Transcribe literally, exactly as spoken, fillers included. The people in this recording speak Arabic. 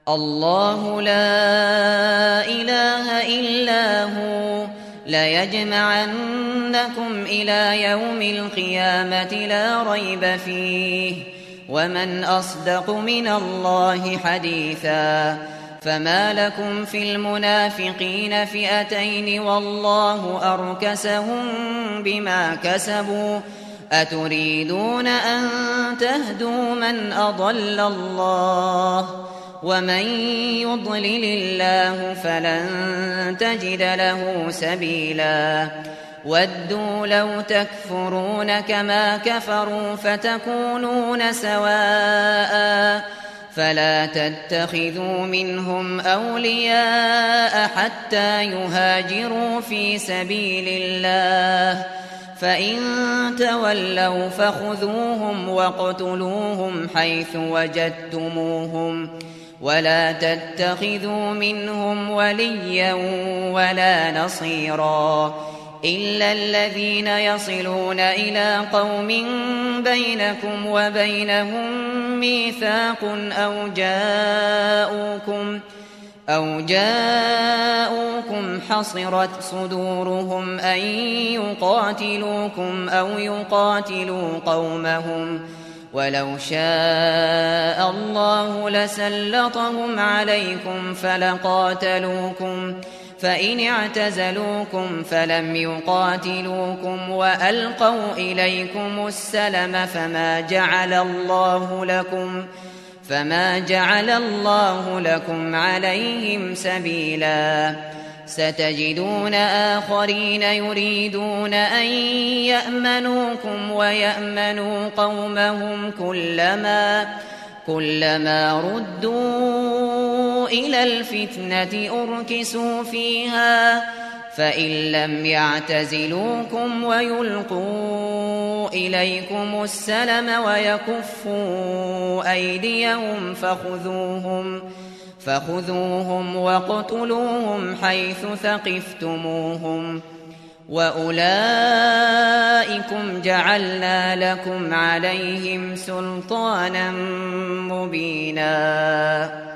الله لا إله إلا هو ليجمعنكم إلى يوم القيامة لا ريب فيه ومن أصدق من الله حديثا فما لكم في المنافقين فئتين والله أركسهم بما كسبوا أتريدون أن تهدوا من أضل الله ومن يضلل الله فلن تجد له سبيلا ودوا لو تكفرون كما كفروا فتكونون سواء فلا تتخذوا منهم أولياء حتى يهاجروا في سبيل الله فإن تولوا فخذوهم واقتلوهم حيث وجدتموهم ولا تتخذوا منهم وليا ولا نصيرا إلا الذين يصلون إلى قوم بينكم وبينهم ميثاق أو جاءوكم أو جاءوكم حصرت صدورهم أن يقاتلوكم أو يقاتلوا قومهم ولو شاء الله لسلطهم عليكم فلقاتلوكم فإن اعتزلوكم فلم يقاتلوكم وألقوا إليكم السلم فما جعل الله لكم فما جعل الله لكم عليهم سبيلا ستجدون آخرين يريدون أن يأمنوكم ويأمنوا قومهم كلما كلما ردوا إلى الفتنة أركسوا فيها فإن لم يعتزلوكم ويلقوا إليكم السلم ويكفوا أيديهم فخذوهم فخذوهم واقتلوهم حيث ثقفتموهم وأولئكم جعلنا لكم عليهم سلطانا مبينا.